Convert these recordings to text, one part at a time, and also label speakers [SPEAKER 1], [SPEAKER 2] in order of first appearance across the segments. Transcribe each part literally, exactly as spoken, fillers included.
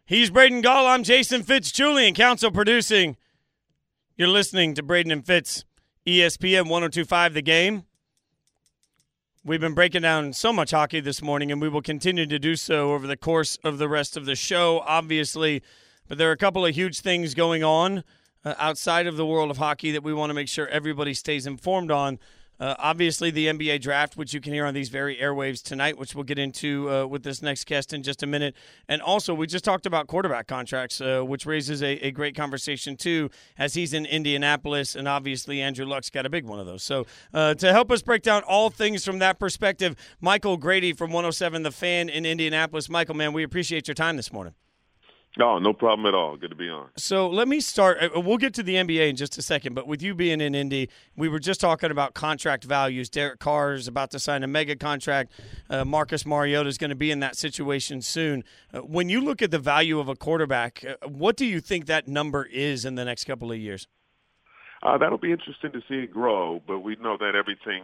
[SPEAKER 1] He's Braden Gall. I'm Jason Fitz-Julian, counsel producing. You're listening to Braden and Fitz, E S P N one oh two point five The Game. We've been breaking down so much hockey this morning, and we will continue to do so over the course of the rest of the show, obviously. But there are a couple of huge things going on uh, outside of the world of hockey that we want to make sure everybody stays informed on. Uh, obviously, the N B A draft, which you can hear on these very airwaves tonight, which we'll get into uh, with this next guest in just a minute. And also, we just talked about quarterback contracts, uh, which raises a, a great conversation, too, as he's in Indianapolis, and obviously Andrew Luck's got a big one of those. So uh, to help us break down all things from that perspective, Michael Grady from one oh seven The Fan in Indianapolis. Michael, man, we appreciate your time this morning.
[SPEAKER 2] No, no problem at all. Good to be on.
[SPEAKER 1] So let me start. We'll get to the N B A in just a second, but with you being in Indy, we were just talking about contract values. Derek Carr is about to sign a mega contract. Uh, Marcus Mariota is going to be in that situation soon. Uh, when you look at the value of a quarterback, uh, what do you think that number is in the next couple of years?
[SPEAKER 2] Uh, that'll be interesting to see it grow, but we know that everything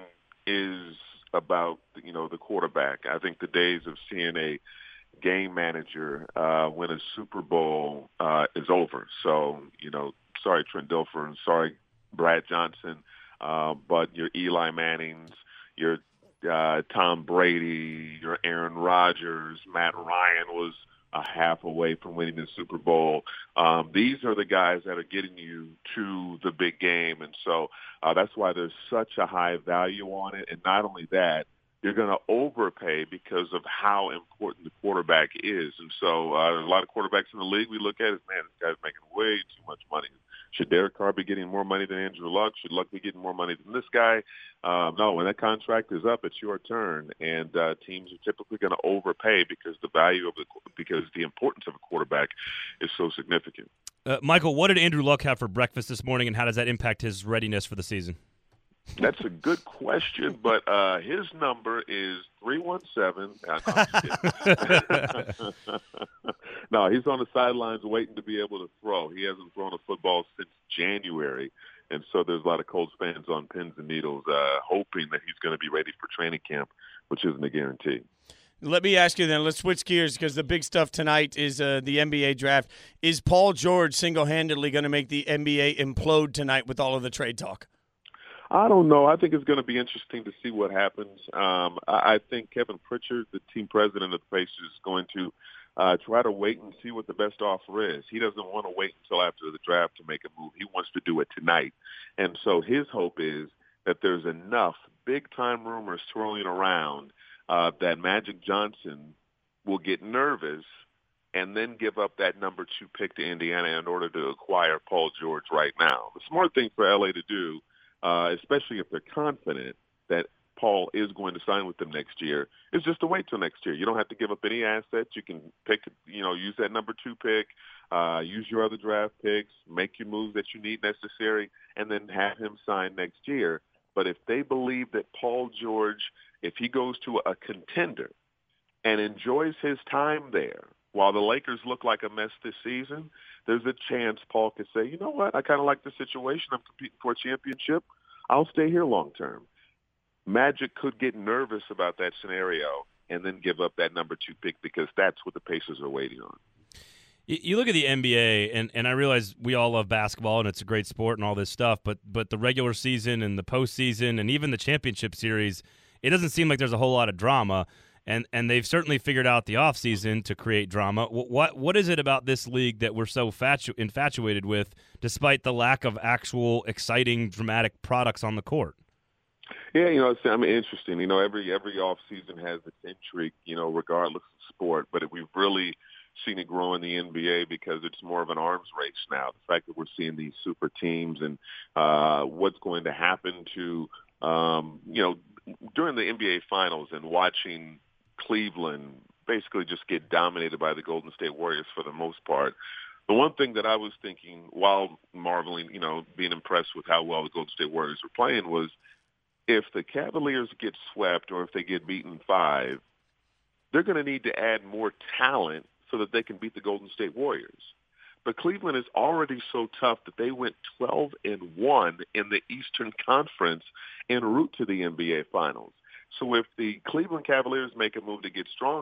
[SPEAKER 2] is about, you know, the quarterback. I think the days of seeing a game manager uh, win a Super Bowl uh, is over. So, you know, sorry, Trent Dilfer, and sorry, Brad Johnson, uh, but your Eli Mannings, your uh, Tom Brady, your Aaron Rodgers, Matt Ryan was a half away from winning the Super Bowl. Um, these are the guys that are getting you to the big game, and so uh, that's why there's such a high value on it. And not only that, you're going to overpay because of how important the quarterback is. And so uh, a lot of quarterbacks in the league, we look at it, man, this guy's making way too much money. Should Derek Carr be getting more money than Andrew Luck? Should Luck be getting more money than this guy? Um, no, when that contract is up, it's your turn. And uh, teams are typically going to overpay because the value of the because the importance of a quarterback is so significant.
[SPEAKER 3] Uh, Michael, what did Andrew Luck have for breakfast this morning, and how does that impact his readiness for the season?
[SPEAKER 2] That's a good question, but uh, his number is three one seven. No, he's on the sidelines waiting to be able to throw. He hasn't thrown a football since January, and so there's a lot of Colts fans on pins and needles uh, hoping that he's going to be ready for training camp, which isn't a guarantee.
[SPEAKER 1] Let me ask you then, let's switch gears because the big stuff tonight is uh, the N B A draft. Is Paul George single-handedly going to make the N B A implode tonight with all of the trade talk?
[SPEAKER 2] I don't know. I think it's going to be interesting to see what happens. Um, I, I think Kevin Pritchard, the team president of the Pacers, is going to uh, try to wait and see what the best offer is. He doesn't want to wait until after the draft to make a move. He wants to do it tonight. And so his hope is that there's enough big-time rumors swirling around uh, that Magic Johnson will get nervous and then give up that number two pick to Indiana in order to acquire Paul George right now. The smart thing for L A to do, Uh, especially if they're confident that Paul is going to sign with them next year, is just to wait till next year. You don't have to give up any assets. You can pick, you know, use that number two pick, uh, use your other draft picks, make your moves that you need necessary, and then have him sign next year. But if they believe that Paul George, if he goes to a contender and enjoys his time there, while the Lakers look like a mess this season, there's a chance Paul could say, you know what, I kind of like the situation. I'm competing for a championship. I'll stay here long term. Magic could get nervous about that scenario and then give up that number two pick because that's what the Pacers are waiting on.
[SPEAKER 3] You look at the N B A, and, and I realize we all love basketball, and it's a great sport and all this stuff, but but the regular season and the postseason and even the championship series, it doesn't seem like there's a whole lot of drama. And and they've certainly figured out the offseason to create drama. What what is it about this league that we're so fatu- infatuated with, despite the lack of actual exciting, dramatic products on the court?
[SPEAKER 2] Yeah, you know, it's, I mean, interesting. You know, every every offseason has its intrigue, you know, regardless of sport. But we've really seen it grow in the N B A because it's more of an arms race now. The fact that we're seeing these super teams and uh, what's going to happen to, um, you know, during the N B A Finals and watching Cleveland basically just get dominated by the Golden State Warriors for the most part. The one thing that I was thinking while marveling, you know, being impressed with how well the Golden State Warriors were playing was if the Cavaliers get swept or if they get beaten five, they're going to need to add more talent so that they can beat the Golden State Warriors. But Cleveland is already so tough that they went twelve and one in the Eastern Conference en route to the N B A Finals. So if the Cleveland Cavaliers make a move to get stronger,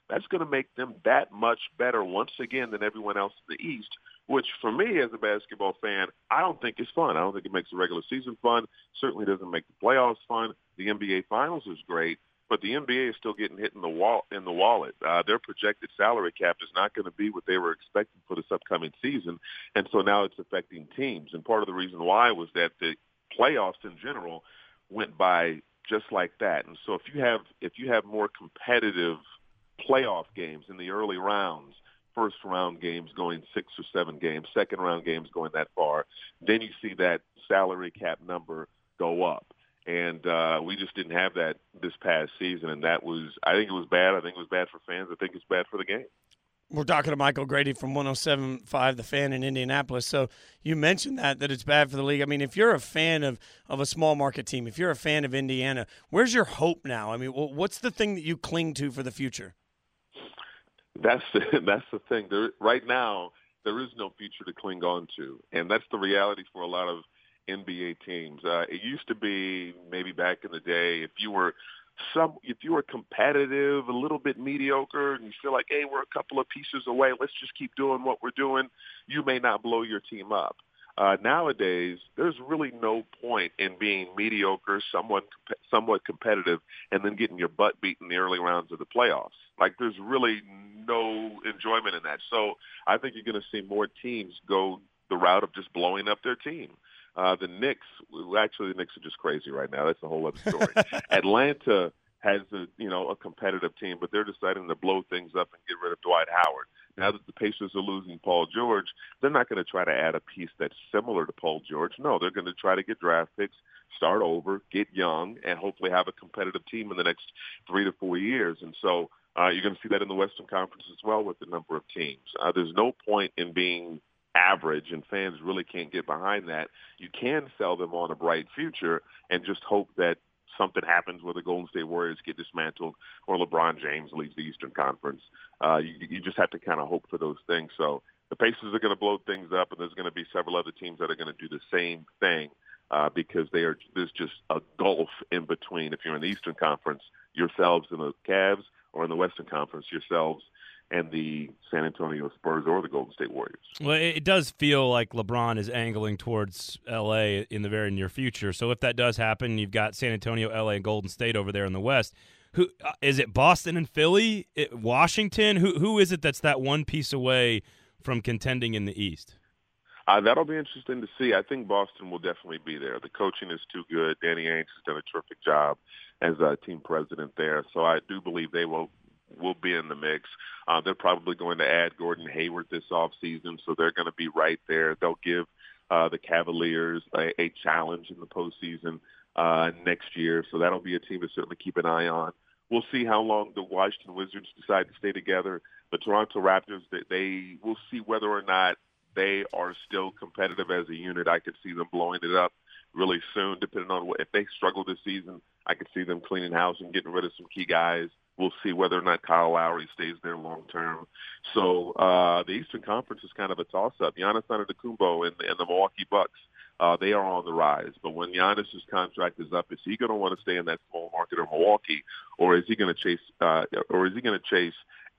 [SPEAKER 2] that's going to make them that much better once again than everyone else in the East, which for me as a basketball fan, I don't think is fun. I don't think it makes the regular season fun. Certainly doesn't make the playoffs fun. The N B A Finals is great, but the N B A is still getting hit in the wall in the wallet. Uh, their projected salary cap is not going to be what they were expecting for this upcoming season, and so now it's affecting teams. And part of the reason why was that the playoffs in general went by just like that. And so if you have if you have more competitive playoff games in the early rounds, first round games going six or seven games, second round games going that far, then you see that salary cap number go up. And uh, we just didn't have that this past season, and that was I think it was bad. I think it was bad for fans. I think it's bad for the game.
[SPEAKER 1] We're talking to Michael Grady from one oh seven point five The Fan in Indianapolis. So you mentioned that, that it's bad for the league. I mean, if you're a fan of, of a small market team, if you're a fan of Indiana, where's your hope now? I mean, what's the thing that you cling to for the future?
[SPEAKER 2] That's the, that's the thing. There, right now, there is no future to cling on to, and that's the reality for a lot of N B A teams. Uh, it used to be maybe back in the day, if you were some, if you were competitive, a little bit mediocre, and you feel like, hey, we're a couple of pieces away, let's just keep doing what we're doing, you may not blow your team up. Uh, nowadays, there's really no point in being mediocre, somewhat somewhat competitive, and then getting your butt beat in the early rounds of the playoffs. Like, there's really no enjoyment in that. So I think you're going to see more teams go the route of just blowing up their team. Uh, the Knicks, actually, the Knicks are just crazy right now. That's a whole other story. Atlanta has a you know a competitive team, but they're deciding to blow things up and get rid of Dwight Howard. Now that the Pacers are losing Paul George, they're not going to try to add a piece that's similar to Paul George. No, they're going to try to get draft picks, start over, get young, and hopefully have a competitive team in the next three to four years. And so uh, you're going to see that in the Western Conference as well with the number of teams. Uh, there's no point in being average, and fans really can't get behind that. You can sell them on a bright future and just hope that something happens where the Golden State Warriors get dismantled or LeBron James leaves the Eastern Conference. Uh, you, you just have to kind of hope for those things. So the Pacers are going to blow things up, and there's going to be several other teams that are going to do the same thing uh, because they are there's just a gulf in between. If you're in the Eastern Conference, yourselves and the Cavs, or in the Western Conference, yourselves and the San Antonio Spurs or the Golden State Warriors.
[SPEAKER 3] Well, it does feel like LeBron is angling towards L A in the very near future. So if that does happen, you've got San Antonio, L A, and Golden State over there in the West. Who uh, is it? Boston and Philly? It, Washington? Who who is it that's that one piece away from contending in the East?
[SPEAKER 2] Uh, that'll be interesting to see. I think Boston will definitely be there. The coaching is too good. Danny Ainge has done a terrific job as a team president there. So I do believe they will will be in the mix. Uh, they're probably going to add Gordon Hayward this offseason, so they're going to be right there. They'll give uh, the Cavaliers a, a challenge in the postseason uh, next year, so that'll be a team to certainly keep an eye on. We'll see how long the Washington Wizards decide to stay together. The Toronto Raptors, they, they will see whether or not they are still competitive as a unit. I could see them blowing it up really soon, depending on what, if they struggle this season, I could see them cleaning house and getting rid of some key guys. We'll see whether or not Kyle Lowry stays there long term. So uh, the Eastern Conference is kind of a toss-up. Giannis Antetokounmpo and, and the Milwaukee Bucks, uh, they are on the rise. But when Giannis's contract is up, is he going to want to stay in that small market of Milwaukee, or is he going to chase, uh, or is he going to chase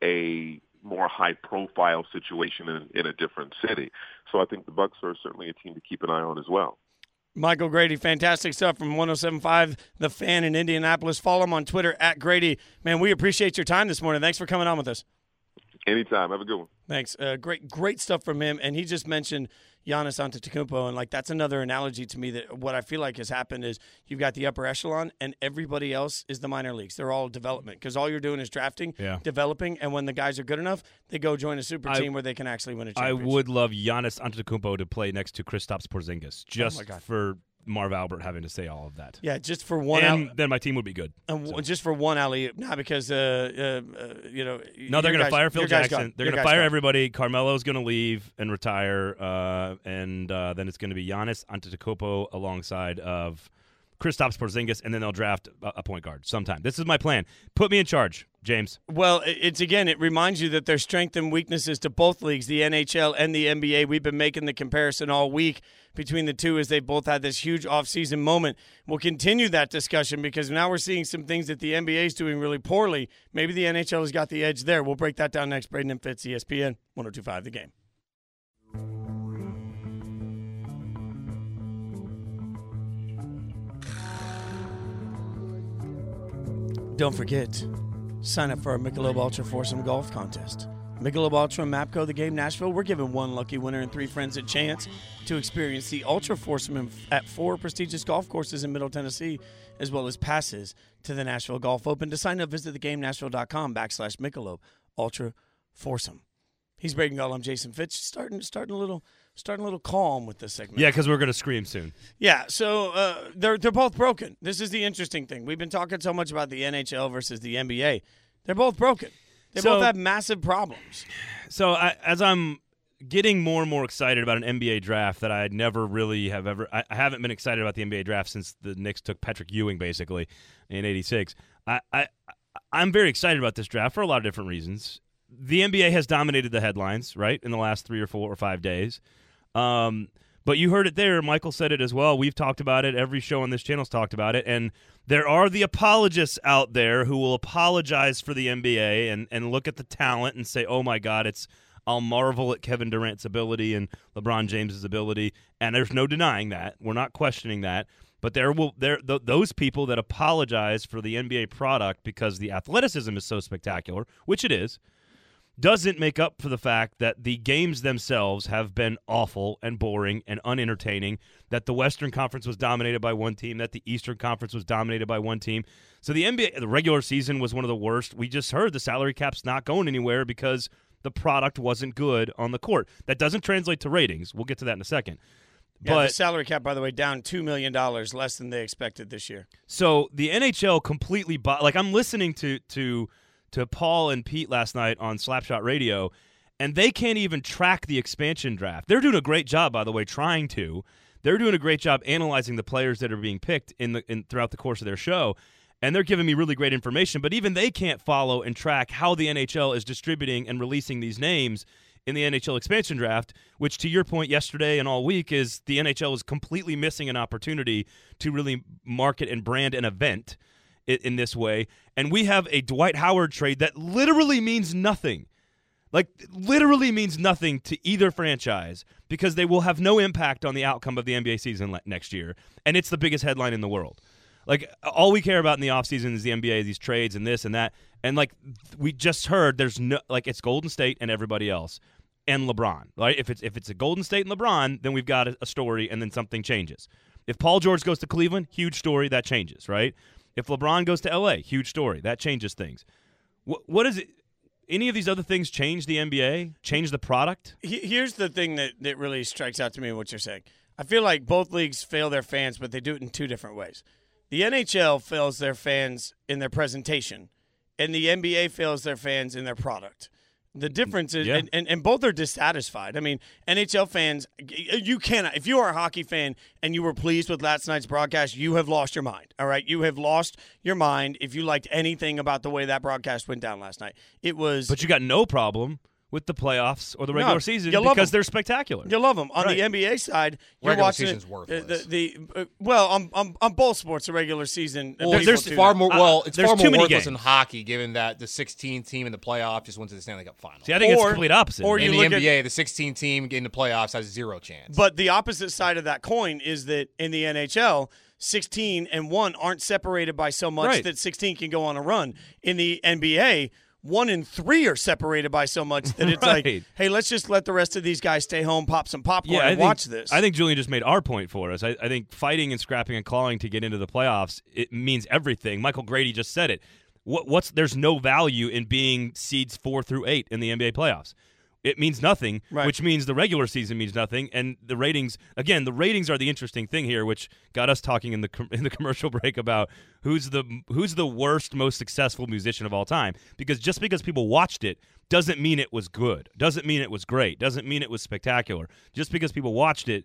[SPEAKER 2] a more high-profile situation in, in a different city? So I think the Bucks are certainly a team to keep an eye on as well.
[SPEAKER 1] Michael Grady, fantastic stuff from one oh seven point five The Fan in Indianapolis. Follow him on Twitter, at Grady. Man, we appreciate your time this morning. Thanks for coming on with us.
[SPEAKER 2] Anytime. Have a good one.
[SPEAKER 1] Thanks. Uh, great great stuff from him. And he just mentioned Giannis Antetokounmpo, and, like, that's another analogy to me that what I feel like has happened is you've got the upper echelon, and everybody else is the minor leagues. They're all development because all you're doing is drafting, yeah. developing, and when the guys are good enough, they go join a super
[SPEAKER 3] I,
[SPEAKER 1] team where they can actually win a
[SPEAKER 3] I
[SPEAKER 1] championship.
[SPEAKER 3] would love Giannis Antetokounmpo to play next to Kristaps Porzingis just
[SPEAKER 1] oh
[SPEAKER 3] for – Marv Albert having to say all of that.
[SPEAKER 1] Yeah, just for one.
[SPEAKER 3] And
[SPEAKER 1] out-
[SPEAKER 3] then my team would be good.
[SPEAKER 1] And
[SPEAKER 3] so.
[SPEAKER 1] just for one alley, not because uh, uh, uh, you know.
[SPEAKER 3] No, they're going to fire Phil Jackson.
[SPEAKER 1] Gone.
[SPEAKER 3] They're going to fire gone. everybody. Carmelo's going to leave and retire, uh, and uh, then it's going to be Giannis Antetokounmpo alongside of Kristaps Porzingis, and then they'll draft a, a point guard sometime. This is my plan. Put me in charge, James.
[SPEAKER 1] Well, it's again, it reminds you that there's strengths and weaknesses to both leagues, the N H L and the N B A. We've been making the comparison all week between the two as they both had this huge offseason moment. We'll continue that discussion because now we're seeing some things that the N B A is doing really poorly. Maybe the N H L has got the edge there. We'll break that down next. Braden and Fitz, E S P N one oh two point five The Game. Don't forget, sign up for our Michelob Ultra Foursome Golf Contest. Michelob Ultra and Mapco, The Game Nashville, we're giving one lucky winner and three friends a chance to experience the Ultra Foursome at four prestigious golf courses in Middle Tennessee, as well as passes to the Nashville Golf Open. To sign up, visit thegamenashville.com backslash Michelob Ultra Foursome. He's Braden Gull. I'm Jason Fitch. Starting, starting a little, starting a little calm with this segment.
[SPEAKER 3] Yeah, because we're going to scream soon.
[SPEAKER 1] Yeah, so uh, they're they're both broken. This is the interesting thing. We've been talking so much about the N H L versus the N B A. They're both broken. They
[SPEAKER 3] So-
[SPEAKER 1] both have massive problems.
[SPEAKER 3] So I, as I'm getting more and more excited about an N B A draft that I never really have ever I, I haven't been excited about the N B A draft since the Knicks took Patrick Ewing basically in eighty-six. I, I I'm very excited about this draft for a lot of different reasons. The N B A has dominated the headlines, right, in the last three or four or five days. Um, but you heard it there. Michael said it as well. We've talked about it. Every show on this channel's talked about it. And there are the apologists out there who will apologize for the N B A and, and look at the talent and say, oh, my God, it's I'll marvel at Kevin Durant's ability and LeBron James's ability. And there's no denying that. We're not questioning that. But there will there th- those people that apologize for the N B A product because the athleticism is so spectacular, which it is, doesn't make up for the fact that the games themselves have been awful and boring and unentertaining, that the Western Conference was dominated by one team, that the Eastern Conference was dominated by one team. So the N B A, the regular season was one of the worst. We just heard the salary cap's not going anywhere because the product wasn't good on the court. That doesn't translate to ratings. We'll get to that in a second.
[SPEAKER 1] Yeah,
[SPEAKER 3] But
[SPEAKER 1] the salary cap, by the way, down two million dollars, less than they expected this year.
[SPEAKER 3] So the N H L completely – like I'm listening to to – to Paul and Pete last night on Slapshot Radio, and they can't even track the expansion draft. They're doing a great job, by the way, trying to. They're doing a great job analyzing the players that are being picked in the in, throughout the course of their show, and they're giving me really great information, but even they can't follow and track how the N H L is distributing and releasing these names in the N H L expansion draft, which to your point yesterday and all week is the N H L is completely missing an opportunity to really market and brand an event in this way, and we have a Dwight Howard trade that literally means nothing. Like, literally means nothing to either franchise because they will have no impact on the outcome of the N B A season le- next year, and it's the biggest headline in the world. Like, all we care about in the offseason is the N B A, these trades and this and that, and, like, we just heard there's no, like, it's Golden State and everybody else and LeBron, right? If it's if it's a Golden State and LeBron, then we've got a, a story, and then something changes. If Paul George goes to Cleveland, huge story, that changes, right? If LeBron goes to L A, huge story. That changes things. What, what is it? Any of these other things change the N B A? Change the product?
[SPEAKER 1] Here's the thing that, that really strikes out to me in what you're saying. I feel like both leagues fail their fans, but they do it in two different ways. The N H L fails their fans in their presentation, and the N B A fails their fans in their product. The difference is,
[SPEAKER 3] Yeah.
[SPEAKER 1] and, and, and both are dissatisfied. I mean, N H L fans, you cannot, if you are a hockey fan and you were pleased with last night's broadcast, you have lost your mind, all right? You have lost your mind if you liked anything about the way that broadcast went down last night. It was.
[SPEAKER 3] But you got no problem with the playoffs or the regular
[SPEAKER 1] No,
[SPEAKER 3] season
[SPEAKER 1] you love
[SPEAKER 3] because
[SPEAKER 1] them.
[SPEAKER 3] they're spectacular.
[SPEAKER 1] You love them. On
[SPEAKER 3] Right.
[SPEAKER 1] the N B A side, you're
[SPEAKER 4] Regular
[SPEAKER 1] watching
[SPEAKER 4] season's
[SPEAKER 1] it,
[SPEAKER 4] worthless.
[SPEAKER 1] The, the, uh, well, on, on on both sports, the regular season.
[SPEAKER 4] Well,
[SPEAKER 1] people
[SPEAKER 3] there's
[SPEAKER 1] do
[SPEAKER 4] far
[SPEAKER 1] that.
[SPEAKER 4] more.
[SPEAKER 3] Uh,
[SPEAKER 4] Well, it's
[SPEAKER 3] there's
[SPEAKER 4] far
[SPEAKER 3] too
[SPEAKER 4] more
[SPEAKER 3] many
[SPEAKER 4] worthless
[SPEAKER 3] games.
[SPEAKER 4] in hockey, given that the sixteen team in the playoff just went to the Stanley Cup final.
[SPEAKER 3] See, I think it's
[SPEAKER 1] Or-
[SPEAKER 3] the complete opposite.
[SPEAKER 1] or
[SPEAKER 4] in
[SPEAKER 1] you
[SPEAKER 4] the
[SPEAKER 1] look
[SPEAKER 4] N B A,
[SPEAKER 1] at-
[SPEAKER 4] the sixteen team in the playoffs has zero chance.
[SPEAKER 1] But the opposite side of that coin is that in the N H L, sixteen and one aren't separated by so much
[SPEAKER 3] Right.
[SPEAKER 1] that sixteen can go on a run. In the N B A, one and three are separated by so much that it's
[SPEAKER 3] Right.
[SPEAKER 1] like, hey, let's just let the rest of these guys stay home, pop some popcorn,
[SPEAKER 3] yeah, I
[SPEAKER 1] and
[SPEAKER 3] think,
[SPEAKER 1] watch this.
[SPEAKER 3] I think Julian just made our point for us. I, I think fighting and scrapping and clawing to get into the playoffs, it means everything. Michael Grady just said it. What, what's there's no value in being seeds four through eight in the N B A playoffs. It means nothing,
[SPEAKER 1] Right.
[SPEAKER 3] which means the regular season means nothing, and the ratings. Again, the ratings are the interesting thing here, which got us talking in the com- in the commercial break about who's the who's the worst, most successful musician of all time. Because just because people watched it doesn't mean it was good, doesn't mean it was great, doesn't mean it was spectacular. Just because people watched it,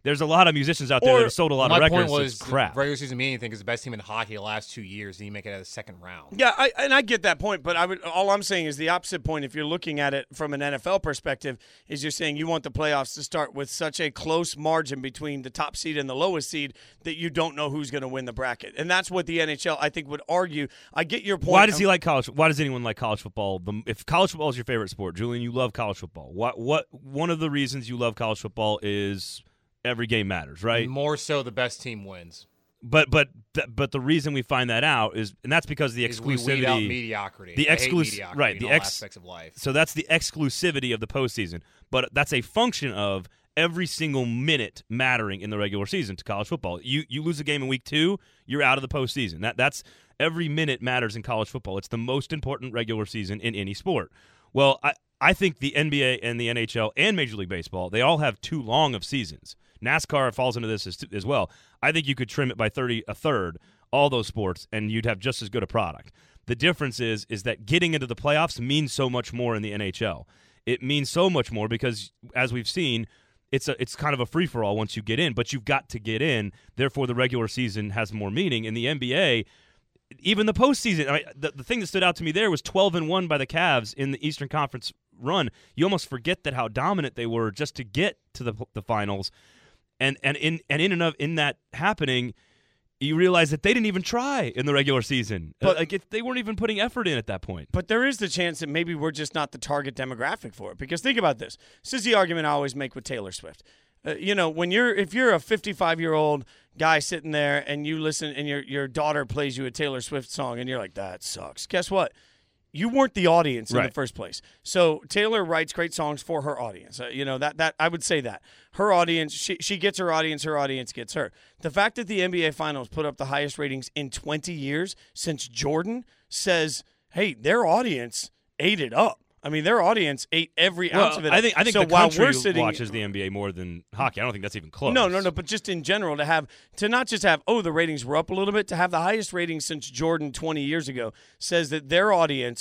[SPEAKER 3] there's a lot of musicians out there
[SPEAKER 1] Or-
[SPEAKER 3] that have sold a lot
[SPEAKER 4] My
[SPEAKER 3] of records.
[SPEAKER 4] point was,
[SPEAKER 3] that's crap.
[SPEAKER 4] the regular season meaning thing is the best team in hockey the last two years, and you make it out of the second round.
[SPEAKER 1] Yeah, I, and I get that point, but I would. All I'm saying is the opposite point. If you're looking at it from an N F L perspective, is you're saying you want the playoffs to start with such a close margin between the top seed and the lowest seed that you don't know who's going to win the bracket, and that's what the N H L I think would argue. I get your point.
[SPEAKER 3] Why does he like college? Why does anyone like college football? The, if college football is your favorite sport, Julian, you love college football. What? What? One of the reasons you love college football is every game matters, right?
[SPEAKER 4] More so, the best team wins.
[SPEAKER 3] But but th- but the reason we find that out is, and that's because the
[SPEAKER 4] Is we
[SPEAKER 3] exclusivity.
[SPEAKER 4] weed out mediocrity.
[SPEAKER 3] The
[SPEAKER 4] I hate
[SPEAKER 3] exclus-
[SPEAKER 4] mediocrity
[SPEAKER 3] right,
[SPEAKER 4] in
[SPEAKER 3] the
[SPEAKER 4] all
[SPEAKER 3] ex-
[SPEAKER 4] aspects of life.
[SPEAKER 3] So that's the exclusivity of the postseason. But that's a function of every single minute mattering in the regular season to college football. You you lose a game in week two, you're out of the postseason. That that's every minute matters in college football. It's the most important regular season in any sport. Well, I I think the N B A and the N H L and Major League Baseball, they all have too long of seasons. NASCAR falls into this as, as well. I think you could trim it by thirty, a third, all those sports, and you'd have just as good a product. The difference is is that getting into the playoffs means so much more in the N H L. It means so much more because, as we've seen, it's a it's kind of a free-for-all once you get in, but you've got to get in. Therefore, the regular season has more meaning. In the N B A, even the postseason, I mean, the, the thing that stood out to me there was twelve and one by the Cavs in the Eastern Conference run. You almost forget that how dominant they were just to get to the the finals. And and in and in and of in that happening, you realize that they didn't even try in the regular season.
[SPEAKER 1] But-
[SPEAKER 3] like if they weren't even putting effort in at that point.
[SPEAKER 1] But there is the chance that maybe we're just not the target demographic for it. Because think about this. This is the argument I always make with Taylor Swift. Uh, you know, when you're if you're a fifty-five-year-old guy sitting there and you listen and your your daughter plays you a Taylor Swift song and you're like, that sucks. Guess what? You weren't the audience in
[SPEAKER 3] Right.
[SPEAKER 1] the first place. So Taylor writes great songs for her audience. Uh, you know, that that I would say that. Her audience, she, she gets her audience, her audience gets her. The fact that the N B A Finals put up the highest ratings in twenty years since Jordan says, hey, their audience ate it up. I mean, their audience ate every ounce of it.
[SPEAKER 3] I think I think
[SPEAKER 1] so
[SPEAKER 3] the
[SPEAKER 1] while
[SPEAKER 3] country
[SPEAKER 1] we're sitting,
[SPEAKER 3] watches the N B A more than hockey. I don't think that's even close.
[SPEAKER 1] No, no, no. But just in general, to have to not just have oh the ratings were up a little bit, to have the highest ratings since Jordan twenty years ago says that their audience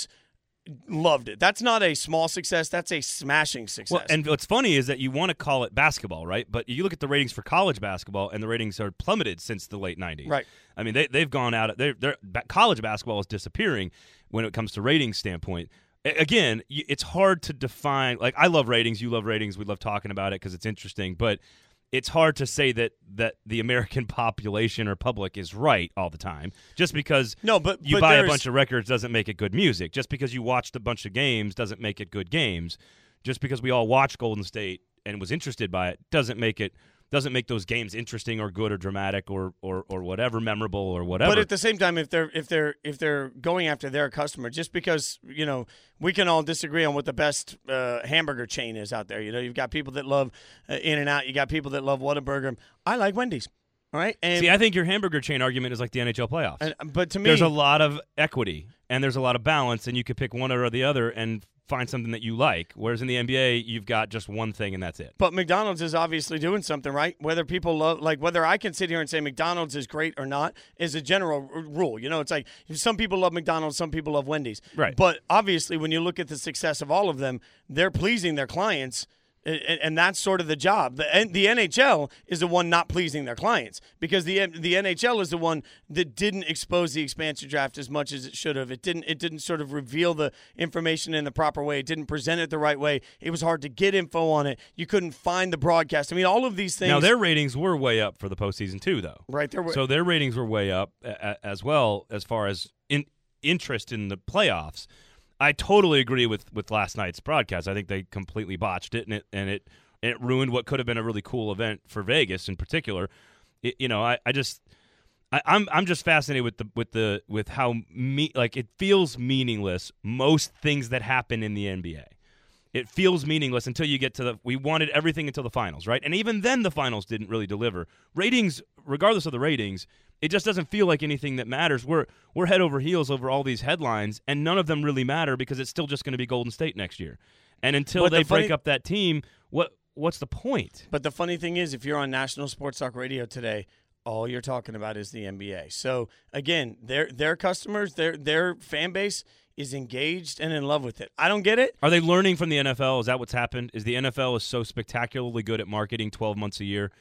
[SPEAKER 1] loved it. That's not a small success. That's a smashing success.
[SPEAKER 3] Well, and what's funny is that you want to call it basketball, right? But you look at the ratings for college basketball, and the ratings are plummeted since the late nineties.
[SPEAKER 1] Right.
[SPEAKER 3] I mean, they they've gone out. They're, they're college basketball is disappearing when it comes to ratings standpoint. A- Again, y- it's hard to define. Like, I love ratings. You love ratings. We love talking about it because it's interesting. But it's hard to say that that the American population or public is right all the time. Just because
[SPEAKER 1] No, but-
[SPEAKER 3] you
[SPEAKER 1] but
[SPEAKER 3] buy a
[SPEAKER 1] there's-
[SPEAKER 3] bunch of records doesn't make it good music. Just because you watched a bunch of games doesn't make it good games. Just because we all watched Golden State and was interested by it doesn't make it doesn't make those games interesting or good or dramatic or or, or whatever, memorable or whatever.
[SPEAKER 1] But at the same time, if they're if they're if they're going after their customer, just because you know we can all disagree on what the best uh, hamburger chain is out there. You know, you've got people that love uh, In-N-Out, you got people that love Whataburger. I like Wendy's. All right, and,
[SPEAKER 3] See, I think your hamburger chain argument is like the N H L playoffs.
[SPEAKER 1] and but to me,
[SPEAKER 3] There's a lot of equity and there's a lot of balance, and you could pick one or the other and find something that you like. Whereas in the N B A, you've got just one thing and that's it.
[SPEAKER 1] But McDonald's is obviously doing something right. Whether people love, like, whether I can sit here and say McDonald's is great or not is a general r- rule. You know, it's like some people love McDonald's, some people love Wendy's.
[SPEAKER 3] Right.
[SPEAKER 1] But obviously, when you look at the success of all of them, they're pleasing their clients. And, and that's sort of the job. The, N- the N H L is the one not pleasing their clients because the the N H L is the one that didn't expose the expansion draft as much as it should have. It didn't it didn't sort of reveal the information in the proper way. It didn't present it the right way. It was hard to get info on it. You couldn't find the broadcast. I mean, all of these things.
[SPEAKER 3] Now, their ratings were way up for the postseason, too, though.
[SPEAKER 1] right there. Were,
[SPEAKER 3] So their ratings were way up a- a- as well as far as in interest in the playoffs. I totally agree with, with last night's broadcast. I think they completely botched it, and it and it it ruined what could have been a really cool event for Vegas in particular. It, you know, I, I just I, I'm I'm just fascinated with the with the with how me like it feels meaningless. Most things that happen in the N B A. It feels meaningless until you get to the – we wanted everything until the finals, right? And even then the finals didn't really deliver. Ratings, regardless of the ratings, it just doesn't feel like anything that matters. We're we're head over heels over all these headlines, and none of them really matter because it's still just going to be Golden State next year. And until
[SPEAKER 1] But the
[SPEAKER 3] they break
[SPEAKER 1] funny-
[SPEAKER 3] up that team, what what's the point?
[SPEAKER 1] But the funny thing is, if you're on National Sports Talk Radio today, all you're talking about is the N B A. So again, their their customers, their their fan base is engaged and in love with it. I don't get it.
[SPEAKER 3] Are they learning from the N F L? Is that what's happened? Is the N F L is so spectacularly good at marketing twelve months a year?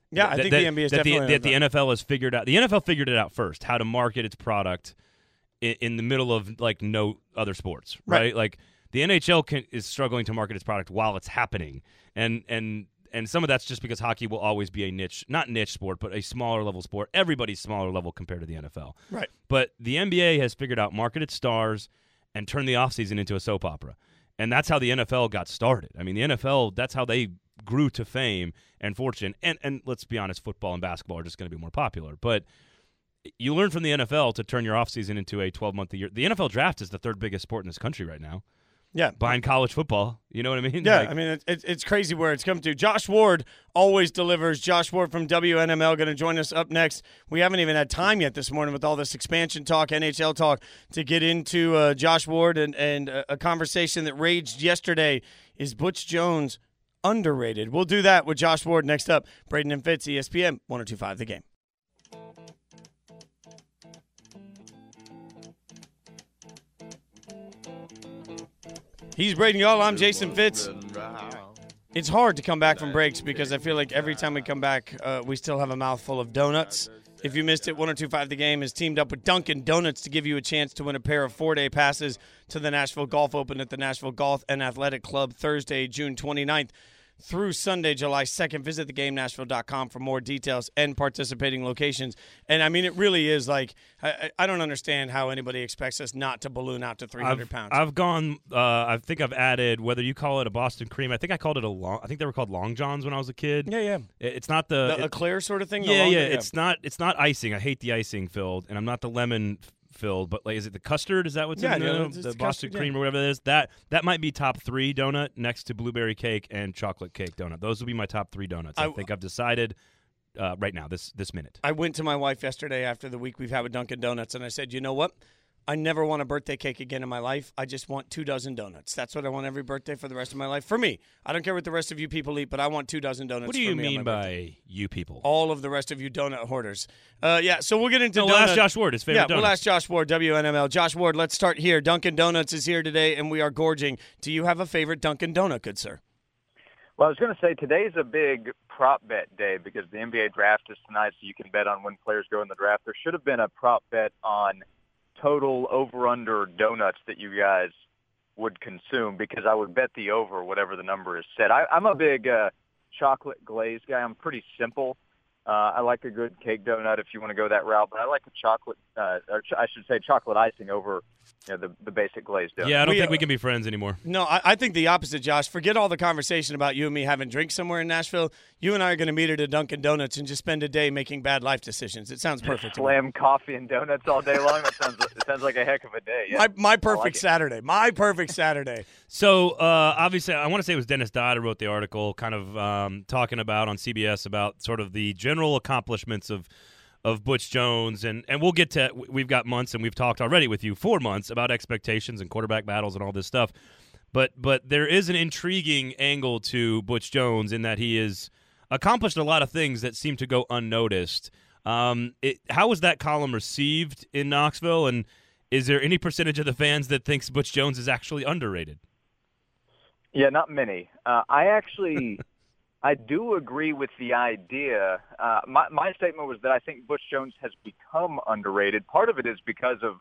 [SPEAKER 1] Yeah, I
[SPEAKER 3] that,
[SPEAKER 1] think
[SPEAKER 3] that,
[SPEAKER 1] the N B A is
[SPEAKER 3] that
[SPEAKER 1] definitely
[SPEAKER 3] the, that the N F L has figured out. The N F L figured it out first, how to market its product in, in the middle of like no other sports, right?
[SPEAKER 1] Right.
[SPEAKER 3] Like the N H L can, is struggling to market its product while it's happening, and and and some of that's just because hockey will always be a niche, not niche sport, but a smaller level sport. Everybody's smaller level compared to the N F L,
[SPEAKER 1] Right.
[SPEAKER 3] But the N B A has figured out market its stars and turn the offseason into a soap opera. And that's how the N F L got started. I mean, the N F L, that's how they grew to fame and fortune. And and let's be honest, football and basketball are just going to be more popular. But you learn from the N F L to turn your offseason into a twelve-month-a-year. The N F L draft is the third biggest sport in this country right now.
[SPEAKER 1] Yeah.
[SPEAKER 3] Behind college football. You know what I mean?
[SPEAKER 1] Yeah,
[SPEAKER 3] Like,
[SPEAKER 1] I mean, it, it, it's crazy where it's come to. Josh Ward always delivers. Josh Ward from W N M L going to join us up next. We haven't even had time yet this morning with all this expansion talk, N H L talk, to get into uh, Josh Ward and, and a, a conversation that raged yesterday. Is Butch Jones underrated? We'll do that with Josh Ward next up. Braden and Fitz, E S P N one oh two point five The Game. He's Braden Y'all. I'm Jason Fitz. It's hard to come back from breaks because I feel like every time we come back, uh, we still have a mouthful of donuts. If you missed it, one oh two point five The Game is teamed up with Dunkin' Donuts to give you a chance to win a pair of four-day passes to the Nashville Golf Open at the Nashville Golf and Athletic Club Thursday, June twenty-ninth. Through Sunday, July second. Visit the game nashville dot com for more details and participating locations. And, I mean, it really is like I, I don't understand how anybody expects us not to balloon out to three hundred
[SPEAKER 3] I've,
[SPEAKER 1] pounds.
[SPEAKER 3] I've gone, uh, I think I've added, whether you call it a Boston cream, I think I called it a long, I think they were called Long Johns when I was a kid.
[SPEAKER 1] yeah, yeah.
[SPEAKER 3] It- It's not the.
[SPEAKER 1] The
[SPEAKER 3] it-
[SPEAKER 1] eclair sort of thing? The
[SPEAKER 3] yeah,
[SPEAKER 1] longer-
[SPEAKER 3] yeah. It's not It's not icing. I hate the icing filled, and I'm not the lemon f- filled, but like, is it the custard? Is that what's
[SPEAKER 1] Yeah,
[SPEAKER 3] in
[SPEAKER 1] yeah,
[SPEAKER 3] the,
[SPEAKER 1] it's-
[SPEAKER 3] the
[SPEAKER 1] it's
[SPEAKER 3] Boston
[SPEAKER 1] custard, yeah.
[SPEAKER 3] cream or whatever it is? That that might be top three donut next to blueberry cake and chocolate cake donut. Those will be my top three donuts. I,
[SPEAKER 1] I-
[SPEAKER 3] think I've decided uh, right now, this this minute.
[SPEAKER 1] I went to my wife yesterday after the week we've had with Dunkin' Donuts, and I said, you know what? I never want a birthday cake again in my life. I just want two dozen donuts. That's what I want every birthday for the rest of my life. For me, I don't care what the rest of you people eat, but I want two dozen donuts.
[SPEAKER 3] What do
[SPEAKER 1] for
[SPEAKER 3] you
[SPEAKER 1] me on
[SPEAKER 3] mean
[SPEAKER 1] my
[SPEAKER 3] by
[SPEAKER 1] birthday.
[SPEAKER 3] you people?
[SPEAKER 1] All of the rest of you donut hoarders? Uh, yeah, so we'll get into.
[SPEAKER 3] No, we'll ask
[SPEAKER 1] donut-
[SPEAKER 3] Josh Ward his favorite
[SPEAKER 1] Yeah, we'll
[SPEAKER 3] donuts.
[SPEAKER 1] ask Josh Ward, W N M L. Josh Ward, let's start here. Dunkin' Donuts is here today, and we are gorging. Do you have a favorite Dunkin' Donut, good sir?
[SPEAKER 5] Well, I was going to say today's a big prop bet day because the N B A draft is tonight, so you can bet on when players go in the draft. There should have been a prop bet on total over-under donuts that you guys would consume because I would bet the over, whatever the number is set. I, I'm a big uh, chocolate glaze guy. I'm pretty simple. Uh, I like a good cake donut if you want to go that route, but I like a chocolate, uh, or ch- I should say chocolate icing over you know, the, the basic glazed donut.
[SPEAKER 3] Yeah, I don't
[SPEAKER 1] We,
[SPEAKER 3] think
[SPEAKER 1] uh,
[SPEAKER 3] we can be friends anymore.
[SPEAKER 1] No, I, I think the opposite, Josh. Forget all the conversation about you and me having drinks somewhere in Nashville. You and I are going to meet at a Dunkin' Donuts and just spend a day making bad life decisions. It sounds perfect. to me.
[SPEAKER 5] Slam coffee and donuts all day long. That sounds it sounds like a heck of a day. Yeah.
[SPEAKER 1] My, my perfect
[SPEAKER 5] like it.
[SPEAKER 1] Saturday. My perfect Saturday.
[SPEAKER 3] So, uh, obviously, I want to say it was Dennis Dodd who wrote the article kind of um, talking about on C B S about sort of the general accomplishments of of Butch Jones. And, and we'll get to – we've got months, and we've talked already with you for months about expectations and quarterback battles and all this stuff. But but there is an intriguing angle to Butch Jones in that he has accomplished a lot of things that seem to go unnoticed. Um, it, how was that column received in Knoxville, and is there any percentage of the fans that thinks Butch Jones is actually underrated?
[SPEAKER 5] Yeah, not many. Uh, I actually, I do agree with the idea. Uh, my, my statement was that I think Butch Jones has become underrated. Part of it is because of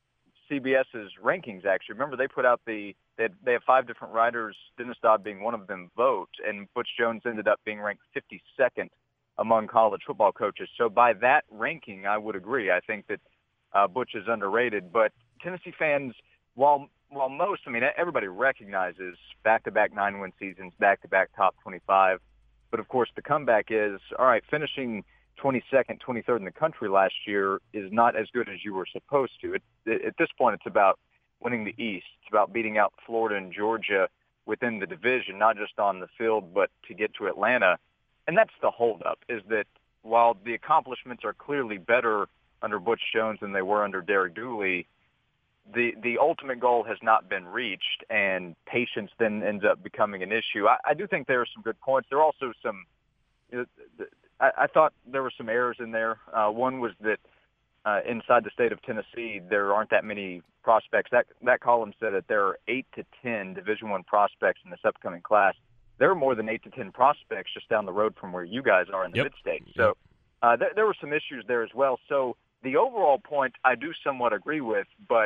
[SPEAKER 5] CBS's rankings, actually. Remember, they put out the, they, had, they have five different writers, Dennis Dodd being one of them, vote, and Butch Jones ended up being ranked fifty-second among college football coaches. So by that ranking, I would agree. I think that uh, Butch is underrated. But Tennessee fans, while while most, I mean, everybody recognizes back-to-back nine-win seasons, back-to-back top twenty-five. But, of course, the comeback is, all right, finishing twenty-second, twenty-third in the country last year is not as good as you were supposed to. It, it, at this point, it's about winning the East. It's about beating out Florida and Georgia within the division, not just on the field, but to get to Atlanta. And that's the holdup, is that while the accomplishments are clearly better under Butch Jones than they were under Derek Dooley, the the ultimate goal has not been reached, and patience then ends up becoming an issue. I, I do think there are some good points. There are also some you know, – I, I thought there were some errors in there. Uh, one was that uh, inside the state of Tennessee, there aren't that many prospects. That that column said that there are eight to ten Division I prospects in this upcoming class. there are more than eight to ten prospects just down the road from where you guys are in the
[SPEAKER 3] Yep.
[SPEAKER 5] mid-state. So uh, th- there were some issues there as well. So the overall point I do somewhat agree with, but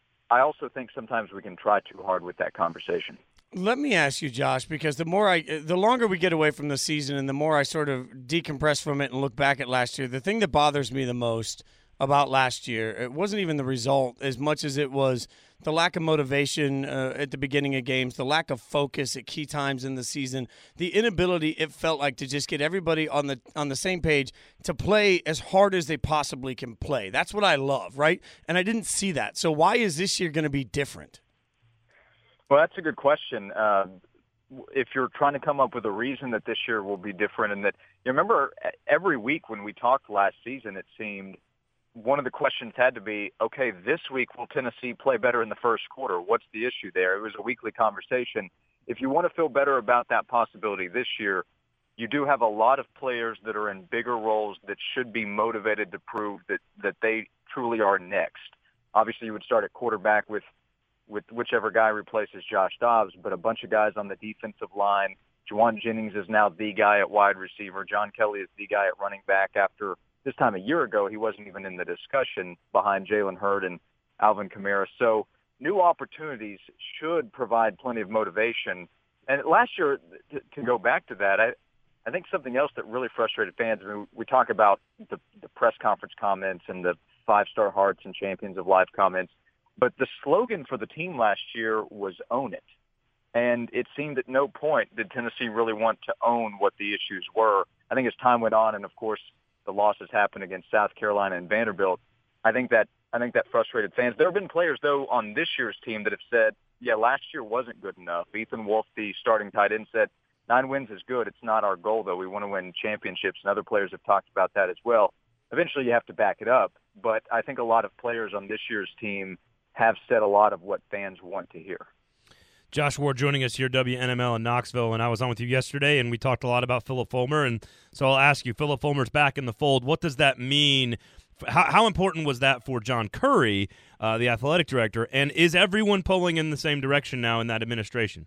[SPEAKER 5] I also think sometimes we can try too hard with that conversation.
[SPEAKER 1] Let me ask you, Josh, because the more I, the longer we get away from the season and the more I sort of decompress from it and look back at last year, the thing that bothers me the most about last year, it wasn't even the result as much as it was the lack of motivation uh, at the beginning of games, the lack of focus at key times in the season, the inability it felt like to just get everybody on the on the same page to play as hard as they possibly can play. That's what I love, right? And I didn't see that. So why is this year going to be different?
[SPEAKER 5] Well, that's a good question. Uh, if you're trying to come up with a reason that this year will be different, and that you remember every week when we talked last season, it seemed one of the questions had to be, okay, this week will Tennessee play better in the first quarter? What's the issue there? It was a weekly conversation. If you want to feel better about that possibility this year, you do have a lot of players that are in bigger roles that should be motivated to prove that, that they truly are next. Obviously, you would start at quarterback with with whichever guy replaces Josh Dobbs, but a bunch of guys on the defensive line. Juwan Jennings is now the guy at wide receiver. John Kelly is the guy at running back. After this time a year ago, he wasn't even in the discussion behind Jalen Hurd and Alvin Kamara. So new opportunities should provide plenty of motivation. And last year, to, to go back to that, I, I think something else that really frustrated fans, I mean, we talk about the, the press conference comments and the five-star hearts and champions of life comments, but the slogan for the team last year was own it. And it seemed at no point did Tennessee really want to own what the issues were. I think as time went on, and of course the losses happened against South Carolina and Vanderbilt, I think that I think that frustrated fans. There have been players, though, on this year's team that have said, yeah, last year wasn't good enough. Ethan Wolf, the starting tight end, said, nine wins is good. It's not our goal, though. We want to win championships, and other players have talked about that as well. Eventually you have to back it up, but I think a lot of players on this year's team have said a lot of what fans want to hear.
[SPEAKER 3] Josh Ward joining us here, W N M L in Knoxville, and I was on with you yesterday, and we talked a lot about Phillip Fulmer, and so I'll ask you, Phillip Fulmer's back in the fold. What does that mean? How, how important was that for John Currie, uh, the athletic director, and is everyone pulling in the same direction now in that administration?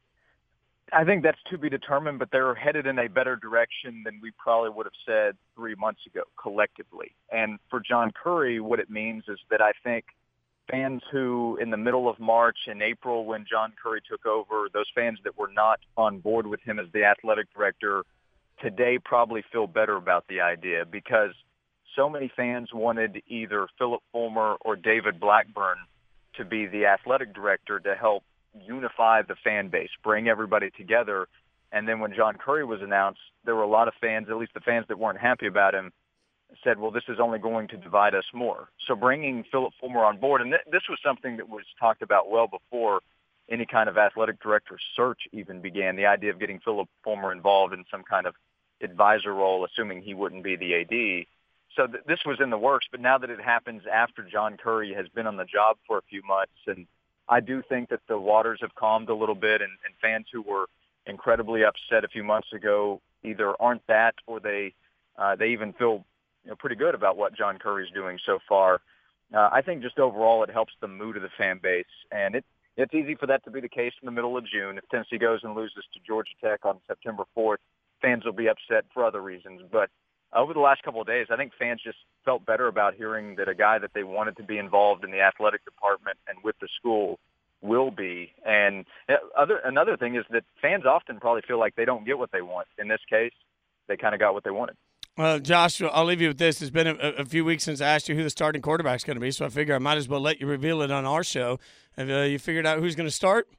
[SPEAKER 5] I think that's to be determined, but they're headed in a better direction than we probably would have said three months ago collectively. And for John Currie, what it means is that I think fans who in the middle of March and April when John Currie took over, those fans that were not on board with him as the athletic director today probably feel better about the idea because so many fans wanted either Phillip Fulmer or David Blackburn to be the athletic director to help unify the fan base, bring everybody together. And then when John Currie was announced, there were a lot of fans, at least the fans that weren't happy about him, said, well, this is only going to divide us more. So bringing Phillip Fulmer on board, and th- this was something that was talked about well before any kind of athletic director search even began, the idea of getting Phillip Fulmer involved in some kind of advisor role, assuming he wouldn't be the A D. So th- this was in the works, but now that it happens after John Currie has been on the job for a few months, and I do think that the waters have calmed a little bit, and, and fans who were incredibly upset a few months ago either aren't that or they uh, they even feel you know, pretty good about what John Currie's doing so far. Uh, I think just overall it helps the mood of the fan base, and it it's easy for that to be the case in the middle of June. If Tennessee goes and loses to Georgia Tech on September fourth, fans will be upset for other reasons. But over the last couple of days, I think fans just felt better about hearing that a guy that they wanted to be involved in the athletic department and with the school will be. And other another thing is that fans often probably feel like they don't get what they want. In this case, they kind of got what they wanted.
[SPEAKER 1] Well, Josh, I'll leave you with this. It's been a, a few weeks since I asked you who the starting quarterback's going to be, so I figure I might as well let you reveal it on our show. Have uh, you figured out who's going to start?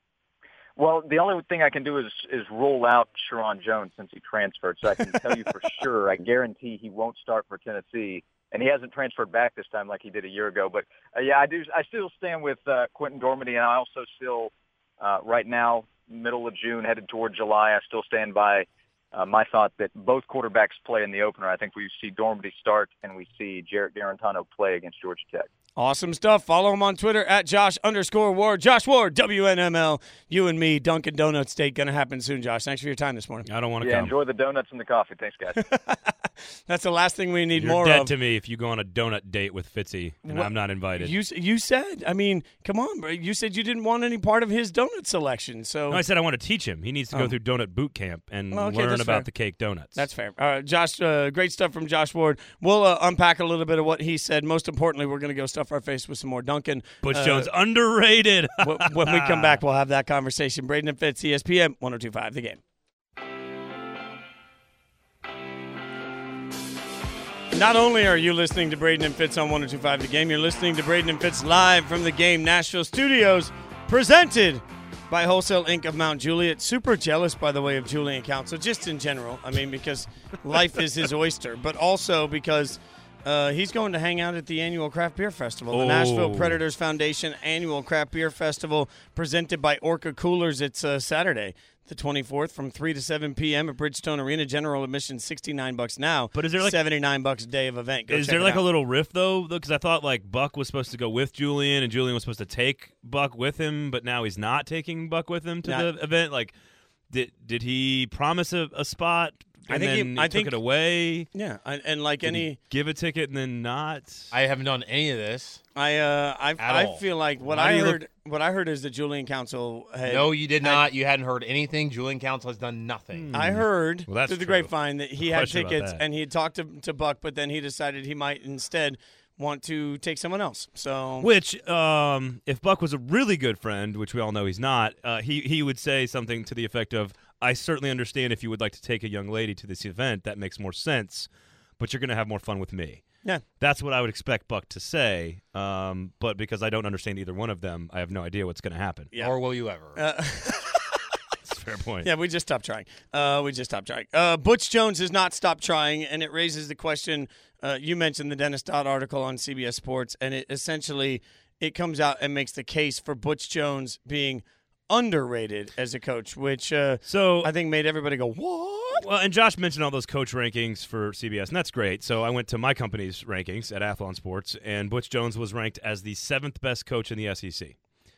[SPEAKER 5] Well, the only thing I can do is is rule out Sharon Jones since he transferred, so I can tell you for sure, I guarantee he won't start for Tennessee, and he hasn't transferred back this time like he did a year ago. But, uh, yeah, I do. I still stand with uh, Quentin Dormady, and I also still, uh, right now, middle of June, headed toward July, I still stand by Uh, my thought that both quarterbacks play in the opener. I think we see Dormady start and we see Jarrett Garantano play against Georgia Tech.
[SPEAKER 1] Awesome stuff. Follow him on Twitter at Josh underscore Ward. Josh Ward, W N M L. You and me, Dunkin' Donuts State, going to happen soon, Josh. Thanks for your time this morning.
[SPEAKER 3] I don't want to
[SPEAKER 5] yeah,
[SPEAKER 3] come.
[SPEAKER 5] Enjoy the donuts and the coffee. Thanks, guys.
[SPEAKER 1] That's the last thing we need
[SPEAKER 3] You're
[SPEAKER 1] more
[SPEAKER 3] dead
[SPEAKER 1] of.
[SPEAKER 3] to me if you go on a donut date with Fitzy and
[SPEAKER 1] What-
[SPEAKER 3] I'm not invited.
[SPEAKER 1] You you said, I mean, come on, bro. You said you didn't want any part of his donut selection. So
[SPEAKER 3] no, I said I want to teach him. He needs to go
[SPEAKER 1] Oh.
[SPEAKER 3] through donut boot camp and
[SPEAKER 1] Well, okay,
[SPEAKER 3] learn
[SPEAKER 1] that's
[SPEAKER 3] about
[SPEAKER 1] fair.
[SPEAKER 3] the cake donuts.
[SPEAKER 1] that's fair. Uh, Josh, uh, great stuff from Josh Ward. We'll uh, unpack a little bit of what he said. Most importantly, we're going to go stuff our face with some more Duncan.
[SPEAKER 3] Butch
[SPEAKER 1] Uh,
[SPEAKER 3] Jones underrated.
[SPEAKER 1] When when we come back, we'll have that conversation. Braden and Fitz, E S P N one oh two point five The Game. Not only are you listening to Braden and Fitz on one oh two point five The Game, you're listening to Braden and Fitz live from the Game Nashville Studios, presented by Wholesale Incorporated of Mount Juliet. Super jealous, by the way, of Julian Council, just in general. I mean, because life is his oyster, but also because uh, he's going to hang out at the annual Craft Beer Festival, the
[SPEAKER 3] Oh.
[SPEAKER 1] Nashville Predators Foundation annual Craft Beer Festival, presented by Orca Coolers. It's uh, Saturday, the twenty-fourth, from three to seven p.m. at Bridgestone Arena. General admission sixty-nine bucks now.
[SPEAKER 3] But is there like-
[SPEAKER 1] seventy-nine bucks a day of event? Go
[SPEAKER 3] Is
[SPEAKER 1] check
[SPEAKER 3] there
[SPEAKER 1] it
[SPEAKER 3] like
[SPEAKER 1] out.
[SPEAKER 3] a little riff though? Because I thought like Buck was supposed to go with Julian, and Julian was supposed to take Buck with him, but now he's not taking Buck with him to
[SPEAKER 1] Not-
[SPEAKER 3] the event. Like, did did he promise a, a spot? And
[SPEAKER 1] I think he-
[SPEAKER 3] then
[SPEAKER 1] I
[SPEAKER 3] took
[SPEAKER 1] think-
[SPEAKER 3] it away.
[SPEAKER 1] Yeah, and, and like
[SPEAKER 3] Did
[SPEAKER 1] any,
[SPEAKER 3] he give a ticket and then not.
[SPEAKER 4] I haven't done any of this.
[SPEAKER 1] I uh, I I
[SPEAKER 4] all.
[SPEAKER 1] feel like what
[SPEAKER 3] Why do
[SPEAKER 1] I
[SPEAKER 3] you look-
[SPEAKER 1] heard, what I heard is that Julian Council had.
[SPEAKER 4] No, you did
[SPEAKER 1] had-
[SPEAKER 4] not. You hadn't heard anything. Julian Council has done nothing.
[SPEAKER 1] I heard
[SPEAKER 3] Well, that's
[SPEAKER 1] through the
[SPEAKER 3] true.
[SPEAKER 1] grapevine that he
[SPEAKER 3] No
[SPEAKER 1] had
[SPEAKER 3] question about
[SPEAKER 1] tickets
[SPEAKER 3] that.
[SPEAKER 1] and he had talked to, to Buck, but then he decided he might instead want to take someone else. So
[SPEAKER 3] Which, um, if Buck was a really good friend, which we all know he's not, uh, he he would say something to the effect of, "I certainly understand if you would like to take a young lady to this event. That makes more sense, but you're going to have more fun with me."
[SPEAKER 1] yeah,
[SPEAKER 3] That's what I would expect Buck to say. Um, but because I don't understand either one of them, I have no idea what's going to happen.
[SPEAKER 1] yeah.
[SPEAKER 4] Or will you ever?
[SPEAKER 1] Uh,
[SPEAKER 3] That's a fair point.
[SPEAKER 1] Yeah, we just stopped trying. Uh, we just stopped trying. Uh, Butch Jones has not stopped trying, and it raises the question. Uh, you mentioned the Dennis Dodd article on C B S Sports, and it essentially it comes out and makes the case for Butch Jones being underrated as a coach, which uh,
[SPEAKER 3] So
[SPEAKER 1] I think made everybody go, "What?"
[SPEAKER 3] Well, and Josh mentioned all those coach rankings for C B S, and that's great. So I went to my company's rankings at Athlon Sports, and Butch Jones was ranked as the seventh best coach in the S E C.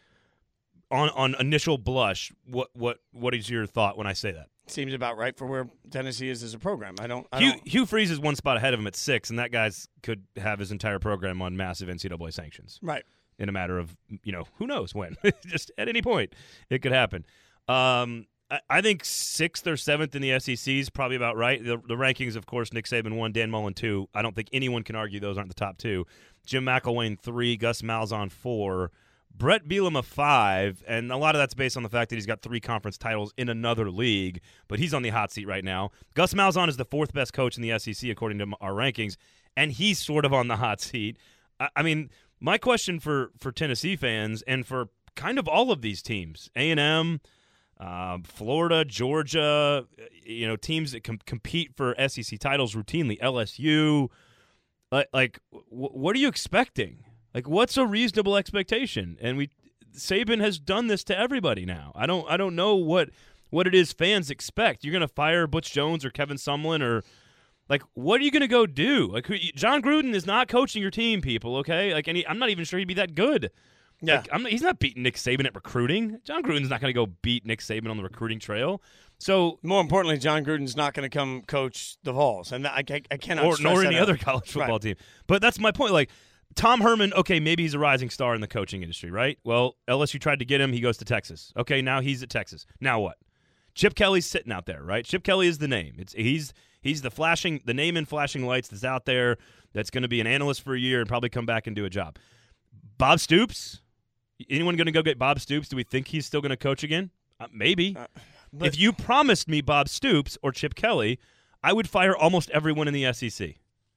[SPEAKER 3] On on initial blush, what what what is your thought when I say that?
[SPEAKER 1] Seems about right for where Tennessee is as a program. I don't. I
[SPEAKER 3] Hugh,
[SPEAKER 1] don't
[SPEAKER 3] Hugh Freeze is one spot ahead of him at six, and that guy's could have his entire program on massive N C double A sanctions
[SPEAKER 1] right.
[SPEAKER 3] in a matter of, you know, who knows when. Just at any point, it could happen. Um, I, I think sixth or seventh in the S E C is probably about right. The, the rankings, of course, Nick Saban one, Dan Mullen two. I don't think anyone can argue those aren't the top two. Jim McElwain three, Gus Malzahn four, Brett Bielema five, and a lot of that's based on the fact that he's got three conference titles in another league, but he's on the hot seat right now. Gus Malzahn is the fourth best coach in the S E C according to our rankings, and he's sort of on the hot seat. I, I mean, my question for, for Tennessee fans and for kind of all of these teams, A and M, uh, Florida, Georgia, you know, teams that com- compete for S E C titles routinely, L S U, like, like w- what are you expecting? Like, what's a reasonable expectation? And we, Saban has done this to everybody now. I don't, I don't know what, what it is fans expect. You're gonna fire Butch Jones or Kevin Sumlin or, like, what are you gonna go do? Like, who, John Gruden is not coaching your team, people. Okay, like, and he, I'm not even sure he'd be that good.
[SPEAKER 1] Yeah.
[SPEAKER 3] Like, I'm not, he's not beating Nick Saban at recruiting. John Gruden's not gonna go beat Nick Saban on the recruiting trail. So,
[SPEAKER 1] More importantly, John Gruden's not going to come coach the Vols, and I, I, I cannot
[SPEAKER 3] or
[SPEAKER 1] stress
[SPEAKER 3] nor
[SPEAKER 1] that
[SPEAKER 3] any
[SPEAKER 1] out.
[SPEAKER 3] other college football
[SPEAKER 1] Right.
[SPEAKER 3] team. But that's my point. Like, Tom Herman, okay, maybe he's a rising star in the coaching industry, right? Well, L S U tried to get him. He goes to Texas. Okay, now he's at Texas. Now what? Chip Kelly's sitting out there, right? Chip Kelly is the name. It's he's he's the flashing, the name in flashing lights that's out there. That's going to be an analyst for a year and probably come back and do a job. Bob Stoops. Anyone going to go get Bob Stoops? Do we think he's still going to coach again? Uh, maybe.
[SPEAKER 1] Uh, but-
[SPEAKER 3] if you promised me Bob Stoops or Chip Kelly, I would fire almost everyone in the S E C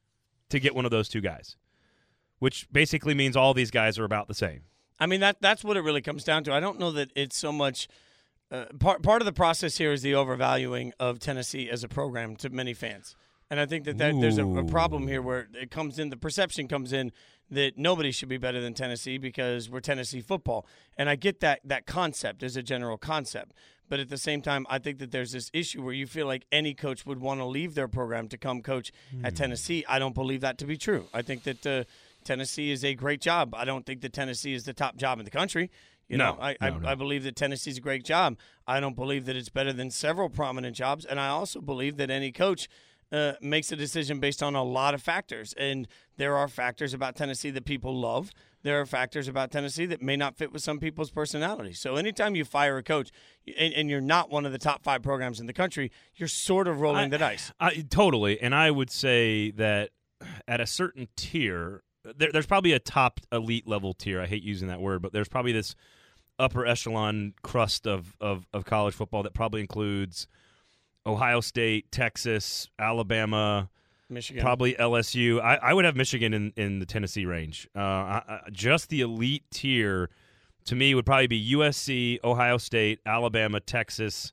[SPEAKER 3] to get one of those two guys, which basically means all these guys are about the same.
[SPEAKER 1] I mean, that that's what it really comes down to. I don't know that it's so much uh, part part of the process here is the overvaluing of Tennessee as a program to many fans. And I think that, that there's a, a problem here where it comes in, the perception comes in that nobody should be better than Tennessee because we're Tennessee football. And I get that that concept as a general concept. But at the same time, I think that there's this issue where you feel like any coach would want to leave their program to come coach
[SPEAKER 3] Hmm.
[SPEAKER 1] at Tennessee. I don't believe that to be true. I think that uh, Tennessee is a great job. I don't think that Tennessee is the top job in the country. You
[SPEAKER 3] No,
[SPEAKER 1] know, I,
[SPEAKER 3] no,
[SPEAKER 1] I,
[SPEAKER 3] no.
[SPEAKER 1] I believe that Tennessee's a great job. I don't believe that it's better than several prominent jobs. And I also believe that any coach uh, makes a decision based on a lot of factors. And there are factors about Tennessee that people love. There are factors about Tennessee that may not fit with some people's personality. So anytime you fire a coach and, and you're not one of the top five programs in the country, you're sort of rolling
[SPEAKER 3] I,
[SPEAKER 1] the dice.
[SPEAKER 3] I, totally. And I would say that at a certain tier, there, there's probably a top elite level tier. I hate using that word, but there's probably this upper echelon crust of, of, of college football that probably includes Ohio State, Texas, Alabama,
[SPEAKER 1] Michigan.
[SPEAKER 3] Probably L S U. I, I would have Michigan in, in the Tennessee range. Uh, I, I, just the elite tier, to me, would probably be U S C, Ohio State, Alabama, Texas,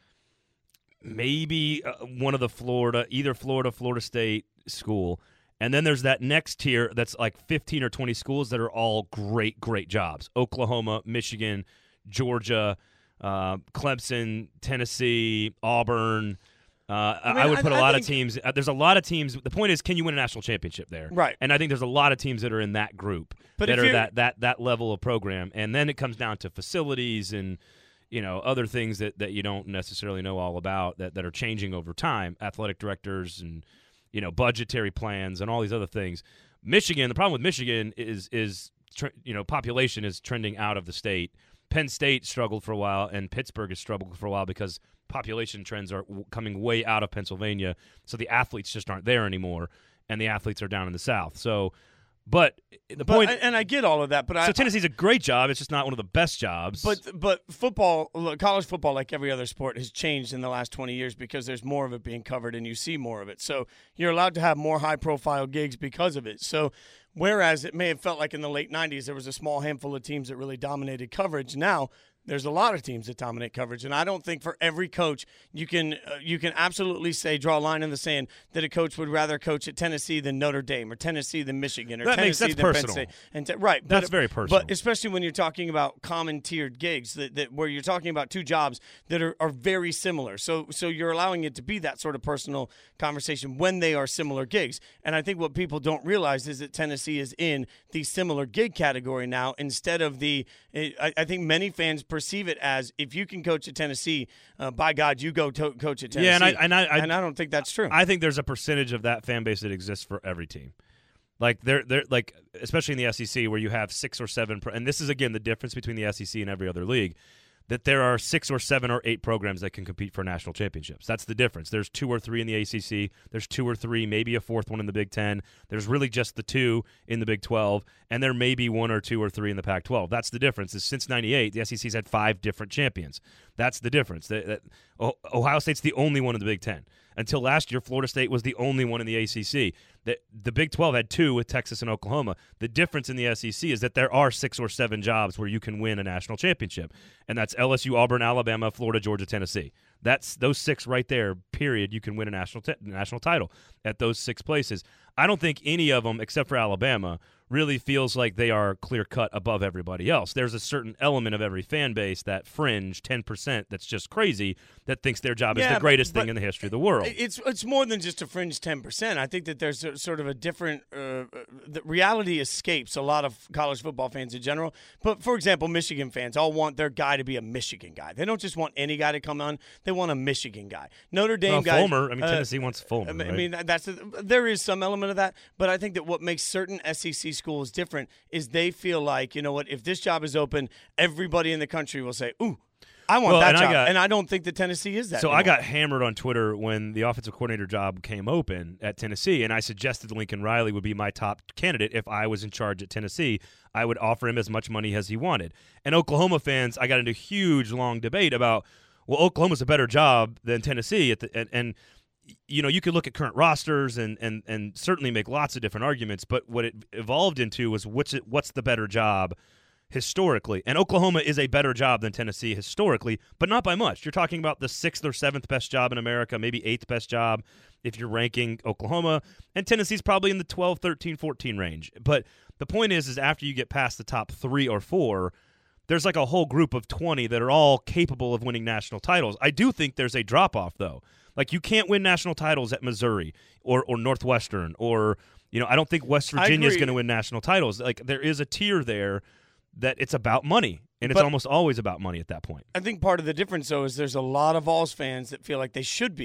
[SPEAKER 3] maybe uh, one of the Florida, either Florida, Florida State school. And then there's that next tier that's like fifteen or twenty schools that are all great, great jobs. Oklahoma, Michigan, Georgia, uh, Clemson, Tennessee, Auburn. Uh, I, mean, I would put I, a lot
[SPEAKER 1] I
[SPEAKER 3] of teams. Uh, there's a lot of teams. The point is, can you win a national championship there?
[SPEAKER 1] Right.
[SPEAKER 3] And I think there's a lot of teams that are in that group
[SPEAKER 1] but
[SPEAKER 3] that are that, that that level of program. And then it comes down to facilities and, you know, other things that, that you don't necessarily know all about that, that are changing over time. Athletic directors and, you know, budgetary plans and all these other things. Michigan, the problem with Michigan is is tr- you know, population is trending out of the state. Penn State struggled for a while, and Pittsburgh has struggled for a while because population trends are w- coming way out of Pennsylvania, so the athletes just aren't there anymore, and the athletes are down in the South. So, but the
[SPEAKER 1] but,
[SPEAKER 3] point,
[SPEAKER 1] and I get all of that, but
[SPEAKER 3] so
[SPEAKER 1] I,
[SPEAKER 3] Tennessee's a great job. It's just not one of the best jobs.
[SPEAKER 1] But but football, college football, like every other sport, has changed in the last twenty years because there's more of it being covered, and you see more of it. So you're allowed to have more high-profile gigs because of it. So. Whereas it may have felt like in the late nineties there was a small handful of teams that really dominated coverage. Now there's a lot of teams that dominate coverage, and I don't think for every coach you can uh, you can absolutely say draw a line in the sand that a coach would rather coach at Tennessee than Notre Dame or Tennessee than Michigan or
[SPEAKER 3] that
[SPEAKER 1] Tennessee
[SPEAKER 3] makes, that's
[SPEAKER 1] than
[SPEAKER 3] personal.
[SPEAKER 1] Penn State. And te- right,
[SPEAKER 3] that's
[SPEAKER 1] but,
[SPEAKER 3] very personal.
[SPEAKER 1] But especially when you're talking about common tiered gigs, that, that where you're talking about two jobs that are, are very similar. So so you're allowing it to be that sort of personal conversation when they are similar gigs. And I think what people don't realize is that Tennessee is in the similar gig category now instead of the. I, I think many fans perceive it as. If you can coach at Tennessee, uh, by God, you go to- coach at Tennessee.
[SPEAKER 3] Yeah, and I and I, I
[SPEAKER 1] and I don't think that's true.
[SPEAKER 3] I think there's a percentage of that fan base that exists for every team. Like they're they're like especially in the S E C where you have six or seven, pro- and this is again the difference between the S E C and every other league. That there are six or seven or eight programs that can compete for national championships. That's the difference. There's two or three in the A C C. There's two or three, maybe a fourth one in the Big Ten. There's really just the two in the Big twelve, and there may be one or two or three in the Pac twelve. That's the difference. Is since ninety-eight, the S E C's had five different champions. That's the difference. That, that, Ohio State's the only one in the Big Ten. Until last year, Florida State was the only one in the A C C. The, the Big twelve had two with Texas and Oklahoma. The difference in the S E C is that there are six or seven jobs where you can win a national championship, and that's L S U, Auburn, Alabama, Florida, Georgia, Tennessee. That's those six right there, period. You can win a national t- national title at those six places. I don't think any of them, except for Alabama, really feels like they are clear-cut above everybody else. There's a certain element of every fan base, that fringe ten percent that's just crazy, that thinks their job
[SPEAKER 1] yeah,
[SPEAKER 3] is the greatest
[SPEAKER 1] but, but
[SPEAKER 3] thing in the history of the world.
[SPEAKER 1] It's it's more than just a fringe ten percent. I think that there's a, sort of a different uh, – the reality escapes a lot of college football fans in general. But, for example, Michigan fans all want their guy to be a Michigan guy. They don't just want any guy to come on. They want a Michigan guy. Notre Dame
[SPEAKER 3] well,
[SPEAKER 1] guy –
[SPEAKER 3] Fulmer. I mean,
[SPEAKER 1] uh,
[SPEAKER 3] Tennessee wants Fulmer,
[SPEAKER 1] I
[SPEAKER 3] right?
[SPEAKER 1] mean, that's a, there is some element of that. But I think that what makes certain S E C schools different is they feel like, you know what, if this job is open, everybody in the country will say, ooh, I want
[SPEAKER 3] well,
[SPEAKER 1] that
[SPEAKER 3] and
[SPEAKER 1] job.
[SPEAKER 3] I got,
[SPEAKER 1] and I don't think that Tennessee is that.
[SPEAKER 3] So
[SPEAKER 1] anymore.
[SPEAKER 3] I got hammered on Twitter when the offensive coordinator job came open at Tennessee, and I suggested Lincoln Riley would be my top candidate if I was in charge at Tennessee. I would offer him as much money as he wanted. And Oklahoma fans, I got into a huge, long debate about, well, Oklahoma's a better job than Tennessee. At the, and, and you know, you could look at current rosters and, and, and certainly make lots of different arguments, but what it evolved into was what's, it, what's the better job historically. And Oklahoma is a better job than Tennessee historically, but not by much. You're talking about the sixth or seventh best job in America, maybe eighth best job if you're ranking Oklahoma, and Tennessee's probably in the twelve, thirteen, fourteen range. But the point is, is after you get past the top three or four, there's like a whole group of twenty that are all capable of winning national titles. I do think there's a drop-off, though. Like, you can't win national titles at Missouri or, or Northwestern or, you know, I don't think West Virginia is going to win national titles. Like, there is a tier there that it's about money, and it's
[SPEAKER 1] but
[SPEAKER 3] almost always about money at that point.
[SPEAKER 1] I think part of the difference, though, is there's a lot of Vols fans that feel like they should be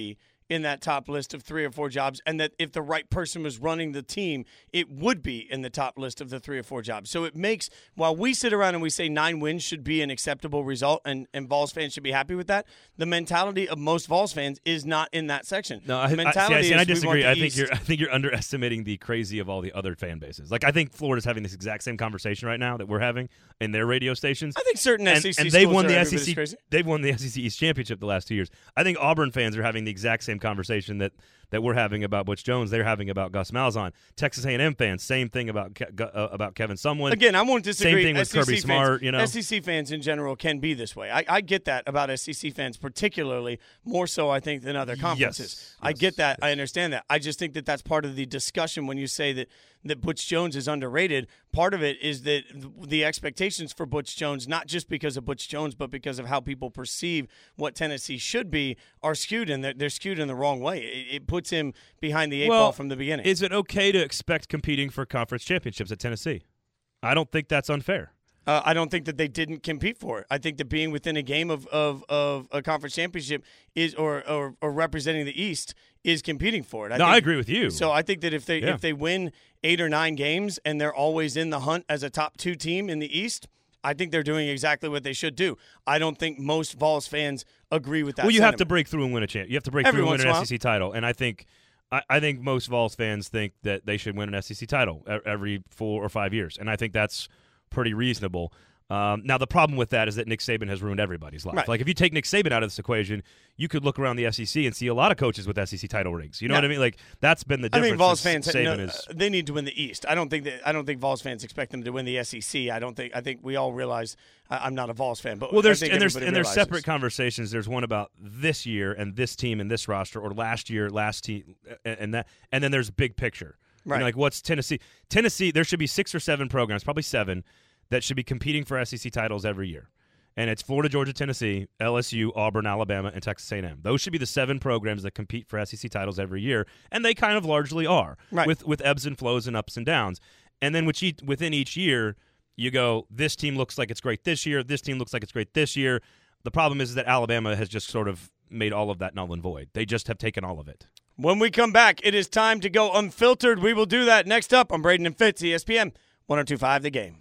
[SPEAKER 1] in that top list of three or four jobs, and that if the right person was running the team, it would be in the top list of the three or four jobs. So it makes, while we sit around and we say nine wins should be an acceptable result and, and Vols fans should be happy with that, the mentality of most Vols fans is not in that section.
[SPEAKER 3] No, I,
[SPEAKER 1] the mentality
[SPEAKER 3] I, see, I, see,
[SPEAKER 1] is
[SPEAKER 3] I disagree.
[SPEAKER 1] we want the
[SPEAKER 3] I think
[SPEAKER 1] East.
[SPEAKER 3] you're I think you're underestimating the crazy of all the other fan bases. Like I think Florida's having this exact same conversation right now that we're having in their radio stations.
[SPEAKER 1] I think certain
[SPEAKER 3] and,
[SPEAKER 1] S E C
[SPEAKER 3] and they
[SPEAKER 1] schools
[SPEAKER 3] won
[SPEAKER 1] are
[SPEAKER 3] the
[SPEAKER 1] every
[SPEAKER 3] S E
[SPEAKER 1] bit
[SPEAKER 3] C.
[SPEAKER 1] as crazy.
[SPEAKER 3] They've won the S E C East championship the last two years. I think Auburn fans are having the exact same conversation that, that we're having about Butch Jones. They're having about Gus Malzahn. Texas A and M fans, same thing about Ke- uh, about Kevin Sumlin.
[SPEAKER 1] Again, I won't disagree.
[SPEAKER 3] Same thing with
[SPEAKER 1] S E C
[SPEAKER 3] Kirby
[SPEAKER 1] fans,
[SPEAKER 3] Smart. You know,
[SPEAKER 1] S E C fans in general can be this way. I, I get that about S E C fans, particularly more so, I think, than other conferences.
[SPEAKER 3] Yes,
[SPEAKER 1] I
[SPEAKER 3] yes,
[SPEAKER 1] get that.
[SPEAKER 3] yes.
[SPEAKER 1] I understand that. I just think that that's part of the discussion when you say that that Butch Jones is underrated. Part of it is that the expectations for Butch Jones, not just because of Butch Jones, but because of how people perceive what Tennessee should be, are skewed, and they're, they're skewed in the wrong way. It, it puts him behind the eight
[SPEAKER 3] well,
[SPEAKER 1] ball from the beginning.
[SPEAKER 3] Is it okay to expect competing for conference championships at Tennessee? I don't think that's unfair.
[SPEAKER 1] Uh, I don't think that they didn't compete for it. I think that being within a game of, of, of a conference championship is or, or or representing the East is competing for it. I
[SPEAKER 3] no,
[SPEAKER 1] think,
[SPEAKER 3] I agree with you.
[SPEAKER 1] So I think that if they
[SPEAKER 3] Yeah.
[SPEAKER 1] if they win eight or nine games and they're always in the hunt as a top two team in the East, I think they're doing exactly what they should do. I don't think most Vols fans agree with that.
[SPEAKER 3] Well, you have to
[SPEAKER 1] sentiment.
[SPEAKER 3] break through and win a champ. You have to break
[SPEAKER 1] Every
[SPEAKER 3] through and
[SPEAKER 1] once
[SPEAKER 3] win
[SPEAKER 1] in
[SPEAKER 3] an
[SPEAKER 1] a
[SPEAKER 3] S E C title, and I think. I, I think most Vols fans think that they should win an S E C title e- every four or five years, and I think that's pretty reasonable. Um, now, the problem with that is that Nick Saban has ruined everybody's life.
[SPEAKER 1] Right.
[SPEAKER 3] Like, if you take Nick Saban out of this equation, you could look around the S E C and see a lot of coaches with S E C title rings. You know
[SPEAKER 1] Yeah.
[SPEAKER 3] what I mean? Like, that's been the
[SPEAKER 1] I
[SPEAKER 3] difference.
[SPEAKER 1] think Vols
[SPEAKER 3] since
[SPEAKER 1] fans,
[SPEAKER 3] Saban
[SPEAKER 1] no,
[SPEAKER 3] is.
[SPEAKER 1] uh, they need to win the East. I don't think that. I don't think Vols fans expect them to win the S E C. I don't think. I think we all realize. I, I'm not a Vols fan, but
[SPEAKER 3] Well, there's
[SPEAKER 1] I think
[SPEAKER 3] and there's
[SPEAKER 1] everybody
[SPEAKER 3] and there's
[SPEAKER 1] realizes.
[SPEAKER 3] separate conversations. There's one about this year and this team and this roster, or last year, last team, and, and that, and then there's big picture. You know,
[SPEAKER 1] Right.
[SPEAKER 3] like what's Tennessee? Tennessee, there should be six or seven programs, probably seven, that should be competing for S E C titles every year. And it's Florida, Georgia, Tennessee, L S U, Auburn, Alabama, and Texas A and M. Those should be the seven programs that compete for S E C titles every year, and they kind of largely are,
[SPEAKER 1] Right.
[SPEAKER 3] with with ebbs and flows and ups and downs. And then which each, within each year, you go, this team looks like it's great this year, this team looks like it's great this year. The problem is that Alabama has just sort of made all of that null and void. They just have taken all of it.
[SPEAKER 1] When we come back, it is time to go unfiltered. We will do that next up on Braden and Fitz, E S P N one oh two point five The Game.